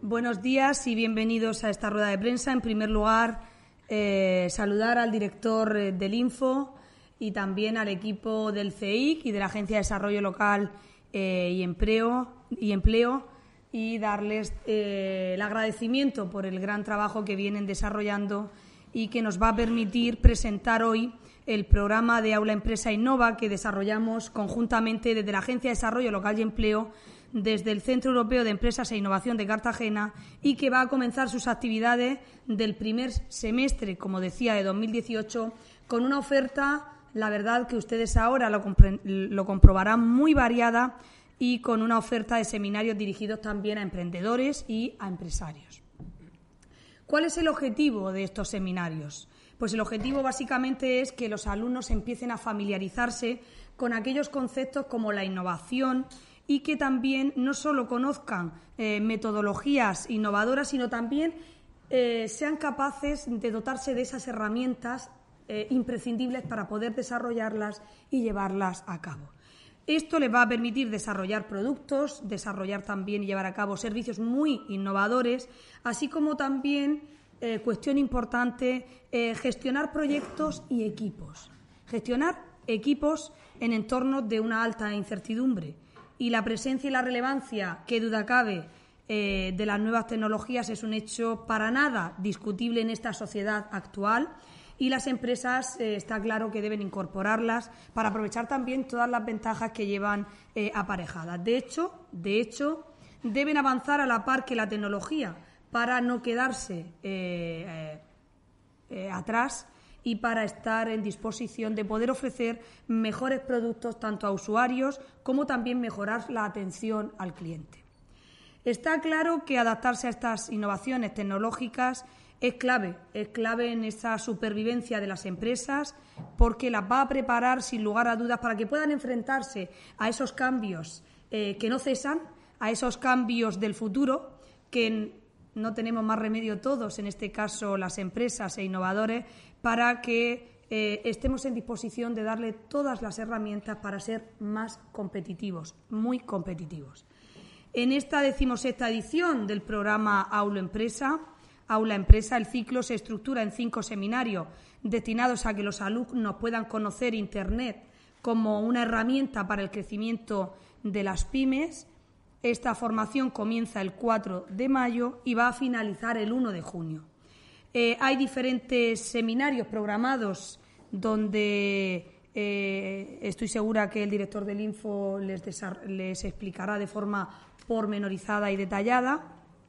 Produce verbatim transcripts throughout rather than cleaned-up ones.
Buenos días y bienvenidos a esta rueda de prensa. En primer lugar, eh, saludar al director eh, del Info y también al equipo del C E I C y de la Agencia de Desarrollo Local eh, y, Empleo, y Empleo y darles eh, el agradecimiento por el gran trabajo que vienen desarrollando y que nos va a permitir presentar hoy el programa de Aula Empresa Innova que desarrollamos conjuntamente desde la Agencia de Desarrollo Local y Empleo, desde el Centro Europeo de Empresas e Innovación de Cartagena y que va a comenzar sus actividades del primer semestre, como decía, de dos mil dieciocho, con una oferta, la verdad que ustedes ahora lo, lo comprobarán, muy variada y con una oferta de seminarios dirigidos también a emprendedores y a empresarios. ¿Cuál es el objetivo de estos seminarios? Pues el objetivo básicamente es que los alumnos empiecen a familiarizarse con aquellos conceptos como la innovación y que también no solo conozcan eh, metodologías innovadoras, sino también eh, sean capaces de dotarse de esas herramientas eh, imprescindibles para poder desarrollarlas y llevarlas a cabo. Esto les va a permitir desarrollar productos, desarrollar también y llevar a cabo servicios muy innovadores, así como también, eh, cuestión importante, eh, gestionar proyectos y equipos. Gestionar equipos en entornos de una alta incertidumbre. Y la presencia y la relevancia, qué duda cabe, eh, de las nuevas tecnologías es un hecho para nada discutible en esta sociedad actual y las empresas eh, está claro que deben incorporarlas para aprovechar también todas las ventajas que llevan eh, aparejadas. De hecho, de hecho, deben avanzar a la par que la tecnología para no quedarse eh, eh, eh, atrás y para estar en disposición de poder ofrecer mejores productos tanto a usuarios como también mejorar la atención al cliente. Está claro que adaptarse a estas innovaciones tecnológicas es clave, es clave en esa supervivencia de las empresas porque las va a preparar sin lugar a dudas para que puedan enfrentarse a esos cambios eh, que no cesan, a esos cambios del futuro que no tenemos más remedio todos, en este caso las empresas e innovadores, para que eh, estemos en disposición de darle todas las herramientas para ser más competitivos, muy competitivos. En esta decimosexta edición del programa Aula Empresa, Aula Empresa, el ciclo se estructura en cinco seminarios destinados a que los alumnos puedan conocer Internet como una herramienta para el crecimiento de las pymes. Esta formación comienza el cuatro de mayo y va a finalizar el uno de junio. Eh, hay diferentes seminarios programados donde eh, estoy segura que el director del Info les, les explicará de forma pormenorizada y detallada.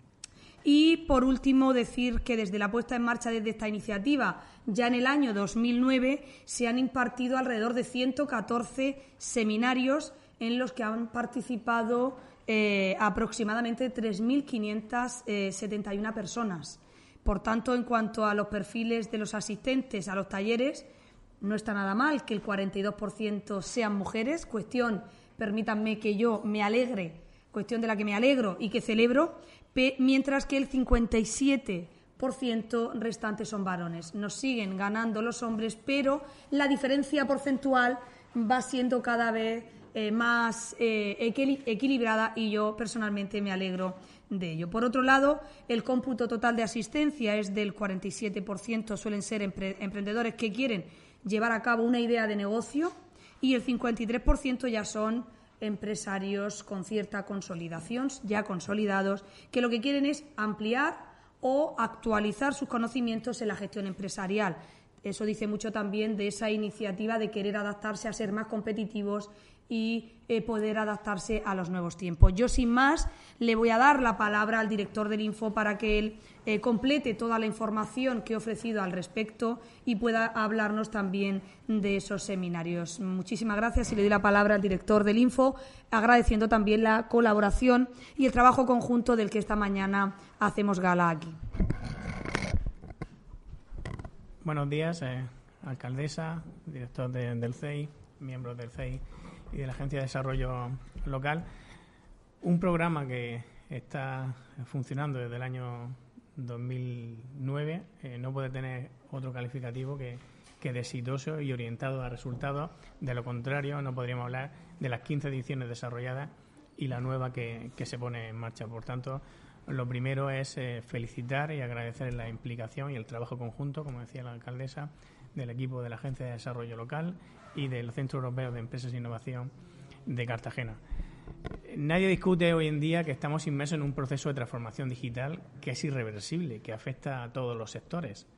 Y, por último, decir que desde la puesta en marcha de esta iniciativa, ya en el año dos mil nueve, se han impartido alrededor de ciento catorce seminarios en los que han participado eh, aproximadamente tres mil quinientas setenta y una personas. Por tanto, en cuanto a los perfiles de los asistentes a los talleres, no está nada mal que el cuarenta y dos por ciento sean mujeres, cuestión, permítanme que yo me alegre, cuestión de la que me alegro y que celebro, mientras que el cincuenta y siete por ciento restantes son varones. Nos siguen ganando los hombres, pero la diferencia porcentual va siendo cada vez eh, más eh, equilibrada y yo personalmente me alegro de ello. Por otro lado, el cómputo total de asistencia es del cuarenta y siete por ciento, suelen ser empre- emprendedores que quieren llevar a cabo una idea de negocio y el cincuenta y tres por ciento ya son empresarios con cierta consolidación, ya consolidados, que lo que quieren es ampliar o actualizar sus conocimientos en la gestión empresarial. Eso dice mucho también de esa iniciativa de querer adaptarse a ser más competitivos y eh, poder adaptarse a los nuevos tiempos. Yo, sin más, le voy a dar la palabra al director del Info para que él eh, complete toda la información que he ofrecido al respecto y pueda hablarnos también de esos seminarios. Muchísimas gracias y le doy la palabra al director del Info, agradeciendo también la colaboración y el trabajo conjunto del que esta mañana hacemos gala aquí. Buenos días, eh, alcaldesa, director de, del C E I, miembros del C E I y de la Agencia de Desarrollo Local. Un programa que está funcionando desde el año dos mil nueve eh, no puede tener otro calificativo que, que de exitoso y orientado a resultados. De lo contrario, no podríamos hablar de las quince ediciones desarrolladas y la nueva que, que se pone en marcha. Por tanto, lo primero es eh, felicitar y agradecer la implicación y el trabajo conjunto, como decía la alcaldesa, del equipo de la Agencia de Desarrollo Local y del Centro Europeo de Empresas e Innovación de Cartagena. Nadie discute hoy en día que estamos inmersos en un proceso de transformación digital que es irreversible, que afecta a todos los sectores.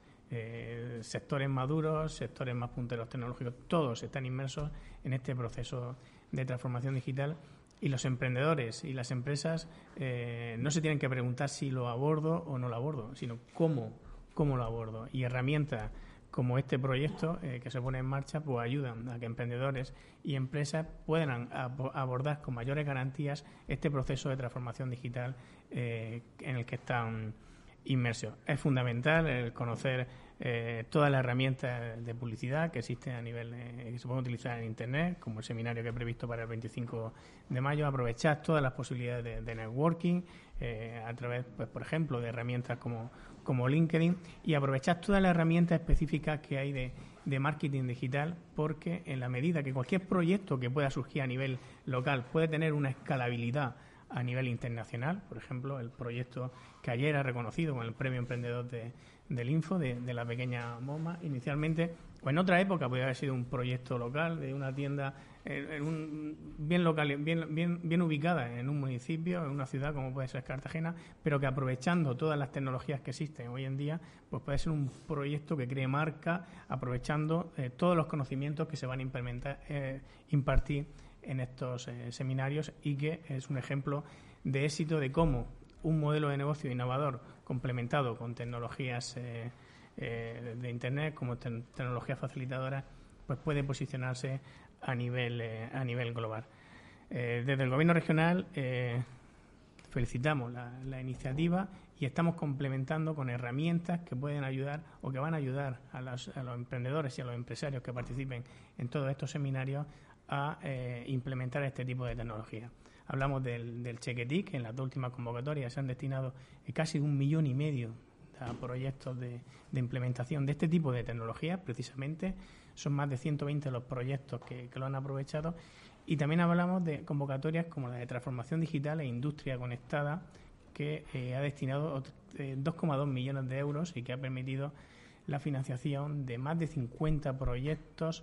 Eh, sectores maduros, sectores más punteros tecnológicos, todos están inmersos en este proceso de transformación digital, y los emprendedores y las empresas eh, no se tienen que preguntar si lo abordo o no lo abordo, sino cómo, cómo lo abordo. Y herramientas como este proyecto eh, que se pone en marcha pues ayudan a que emprendedores y empresas puedan ab- abordar con mayores garantías este proceso de transformación digital eh, en el que están inmersos. Es fundamental el conocer eh, todas las herramientas de publicidad que existen a nivel eh, que se pueden utilizar en Internet, como el seminario que he previsto para el veinticinco de mayo, aprovechar todas las posibilidades de, de networking eh, a través, pues por ejemplo, de herramientas como, como LinkedIn, y aprovechar todas las herramientas específicas que hay de, de marketing digital, porque en la medida que cualquier proyecto que pueda surgir a nivel local puede tener una escalabilidad a nivel internacional, por ejemplo, el proyecto que ayer ha reconocido con el Premio Emprendedor de, del Info, de, de la pequeña MoMA, inicialmente, o en otra época podría haber sido un proyecto local de una tienda en, en un, bien local, bien, bien, bien ubicada en un municipio, en una ciudad como puede ser Cartagena, pero que aprovechando todas las tecnologías que existen hoy en día, pues puede ser un proyecto que cree marca, aprovechando eh, todos los conocimientos que se van a implementar, eh, impartir en estos eh, seminarios, y que es un ejemplo de éxito de cómo un modelo de negocio innovador complementado con tecnologías eh, eh, de Internet, como te- tecnologías facilitadoras, pues puede posicionarse a nivel eh, a nivel global. Eh, desde el Gobierno regional eh, felicitamos la, la iniciativa y estamos complementando con herramientas que pueden ayudar o que van a ayudar a los, a los emprendedores y a los empresarios que participen en todos estos seminarios a eh, implementar este tipo de tecnología. Hablamos del, del Chequetic, en las dos últimas convocatorias se han destinado eh, casi un millón y medio a proyectos de, de implementación de este tipo de tecnologías, precisamente. Son más de ciento veinte los proyectos que, que lo han aprovechado. Y también hablamos de convocatorias como la de transformación digital e industria conectada, que eh, ha destinado eh, dos coma dos millones de euros y que ha permitido la financiación de más de cincuenta proyectos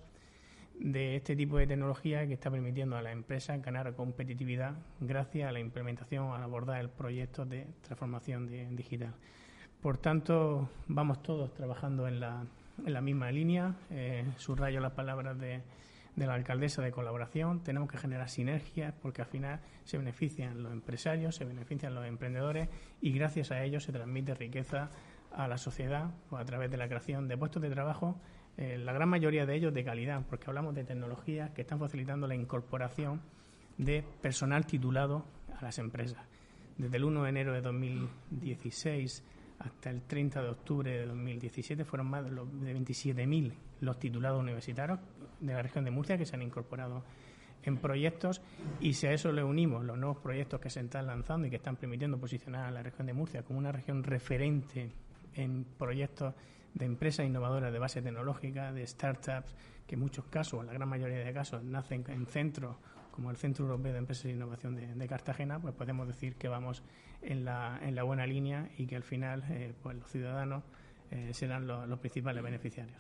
de este tipo de tecnología, que está permitiendo a las empresas ganar competitividad gracias a la implementación, al abordar el proyecto de transformación de, digital. Por tanto, vamos todos trabajando en la, en la misma línea. Eh, subrayo las palabras de, de la alcaldesa de colaboración. Tenemos que generar sinergias, porque al final se benefician los empresarios, se benefician los emprendedores, y gracias a ellos se transmite riqueza a la sociedad, pues, a través de la creación de puestos de trabajo, eh, la gran mayoría de ellos de calidad, porque hablamos de tecnologías que están facilitando la incorporación de personal titulado a las empresas. Desde el uno de enero de dos mil dieciséis hasta el treinta de octubre de dos mil diecisiete fueron más de veintisiete mil los titulados universitarios de la región de Murcia que se han incorporado en proyectos, y si a eso le unimos los nuevos proyectos que se están lanzando y que están permitiendo posicionar a la región de Murcia como una región referente en proyectos de empresas innovadoras de base tecnológica, de startups, que en muchos casos, en la gran mayoría de casos, nacen en centros como el Centro Europeo de Empresas e Innovación de, de Cartagena, pues podemos decir que vamos en la, en la buena línea, y que al final eh, pues los ciudadanos eh, serán los, los principales beneficiarios.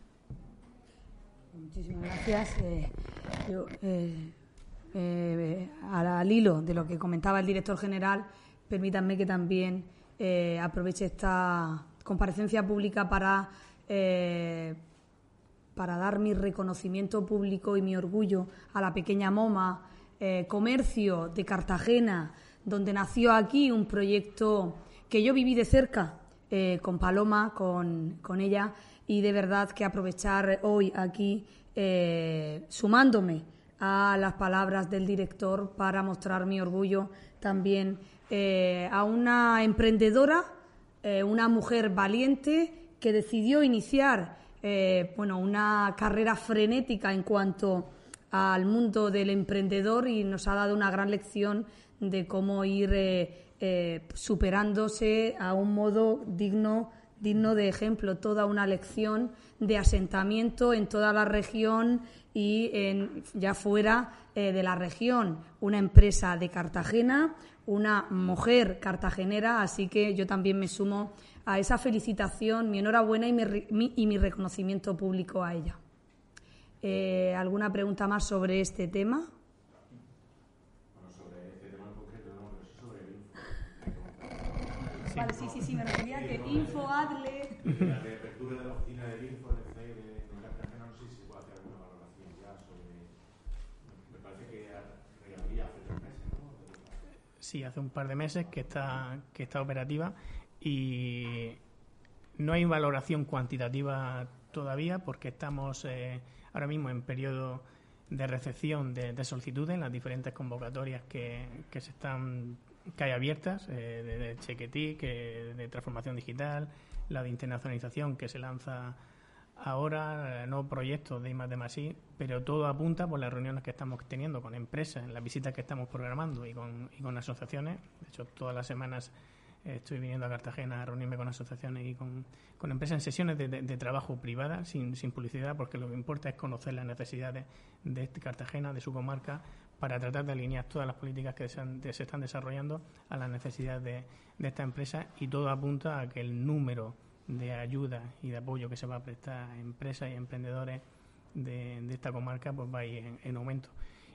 Muchísimas gracias. Eh, yo, eh, eh, al hilo de lo que comentaba el director general, permítanme que también eh, aproveche esta comparecencia pública para, eh, para dar mi reconocimiento público y mi orgullo a la pequeña MoMA, eh, comercio de Cartagena, donde nació aquí un proyecto que yo viví de cerca eh, con Paloma, con, con ella, y de verdad que aprovechar hoy aquí, eh, sumándome a las palabras del director, para mostrar mi orgullo también eh, a una emprendedora, eh, una mujer valiente que decidió iniciar eh, bueno, una carrera frenética en cuanto al mundo del emprendedor, y nos ha dado una gran lección de cómo ir eh, eh, superándose a un modo digno digno de ejemplo, toda una lección de asentamiento en toda la región y en, ya fuera eh, de la región. Una empresa de Cartagena, una mujer cartagenera, así que yo también me sumo a esa felicitación, mi enhorabuena y mi, mi, y mi reconocimiento público a ella. Eh, ¿Alguna pregunta más sobre este tema? Bueno, sobre este tema en concreto, no, pero eso sobre el info. Sí. Vale, sí, sí, sí, me refería a que info, adle... La reapertura de la oficina del info, del C E I de, de Cartagena, no sé si se puede hacer alguna valoración ya sobre... Me parece que reabría hace tres meses, ¿no? Sí, hace un par de meses que está, que está operativa y no hay valoración cuantitativa todavía porque estamos eh, ahora mismo en periodo de recepción de, de solicitudes en las diferentes convocatorias que, que se están que hay abiertas, eh, de, de Chequetic, eh, de transformación digital, la de internacionalización que se lanza ahora, eh, nuevos proyectos de I más D más I, pero todo apunta por las reuniones que estamos teniendo con empresas, en las visitas que estamos programando y con, y con asociaciones. De hecho, todas las semanas eh, estoy viniendo a Cartagena a reunirme con asociaciones y con, con empresas en sesiones de, de, de trabajo privada, sin, sin publicidad, porque lo que importa es conocer las necesidades de este Cartagena, de su comarca, para tratar de alinear todas las políticas que se, han, de, se están desarrollando a las necesidades de, de esta empresa, y todo apunta a que el número de ayuda y de apoyo que se va a prestar a empresas y emprendedores de, de esta comarca pues va a ir en, en aumento.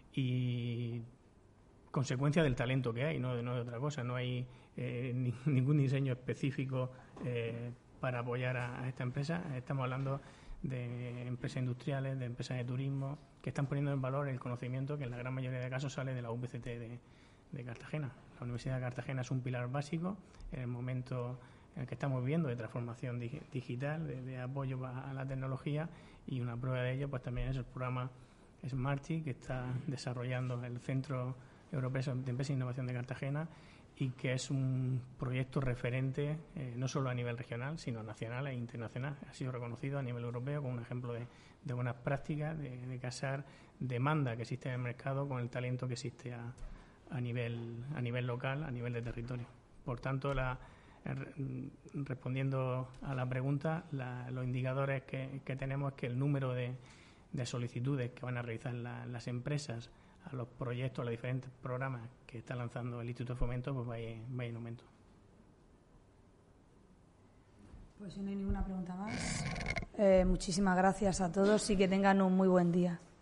Y consecuencia del talento que hay, no, no de otra cosa. No hay eh, ni, ningún diseño específico eh, para apoyar a, a esta empresa. Estamos hablando de empresas industriales, de empresas de turismo, que están poniendo en valor el conocimiento que en la gran mayoría de casos sale de la U P C T de, de Cartagena. La Universidad de Cartagena es un pilar básico en el momento en el que estamos viviendo de transformación dig digital, de, de apoyo a, a la tecnología, y una prueba de ello pues también es el programa SMARTY que está desarrollando el Centro Europeo de Empresa e Innovación de Cartagena, y que es un proyecto referente eh, no solo a nivel regional, sino nacional e internacional. Ha sido reconocido a nivel europeo como un ejemplo de, de buenas prácticas, de, de casar demanda que existe en el mercado con el talento que existe a, a, nivel, a nivel local, a nivel de territorio. Por tanto, la, respondiendo a la pregunta, la, los indicadores que, que tenemos es que el número de, de solicitudes que van a realizar la, las empresas a los proyectos, a los diferentes programas que está lanzando el Instituto de Fomento, pues va a ir, va a ir en aumento. Pues si no hay ninguna pregunta más, eh, muchísimas gracias a todos y que tengan un muy buen día.